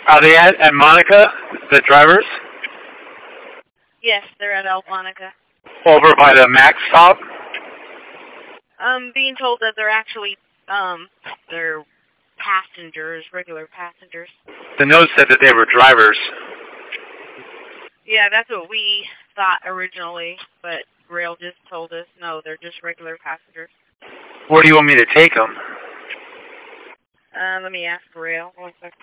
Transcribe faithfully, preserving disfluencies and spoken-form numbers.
Are they at, at Monica, the drivers? Yes, they're at El Monica. Over by the Max stop? I'm being told that they're actually, um, they're passengers, regular passengers. The note said that they were drivers. Yeah, that's what we thought originally, but Rail just told us, no, they're just regular passengers. Where do you want me to take them? Uh, let me ask Rail. One second.